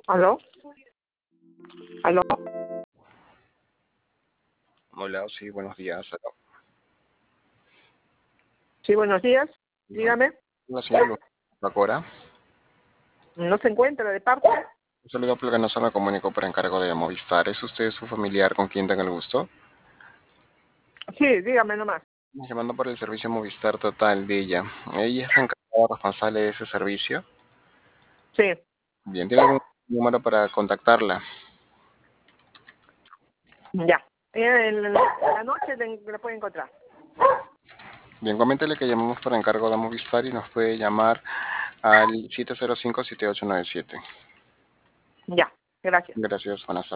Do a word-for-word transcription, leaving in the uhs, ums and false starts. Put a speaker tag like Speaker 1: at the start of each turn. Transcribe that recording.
Speaker 1: ¿Aló? ¿Aló?
Speaker 2: Hola, sí, buenos días. Hola,
Speaker 1: Sí, buenos días.
Speaker 2: Bueno,
Speaker 1: Dígame.
Speaker 2: la señora Lacora.
Speaker 1: ¿No se encuentra de parte?
Speaker 2: Un saludo porque no se me comunicó por encargo de Movistar. ¿Es usted su familiar con quien tenga el gusto?
Speaker 1: Sí, dígame nomás.
Speaker 2: Estamos llamando por el servicio Movistar Total de ella. Ella es la encargada responsable de ese servicio.
Speaker 1: Sí,
Speaker 2: Bien, ¿tiene algún número para contactarla?
Speaker 1: ya. Eh, En la, en la noche le- la puede encontrar.
Speaker 2: Bien, coméntele que llamamos por encargo de Movistar y nos puede llamar al siete cero cinco, siete ocho nueve siete.
Speaker 1: Ya, gracias.
Speaker 2: Gracias, buenas tardes.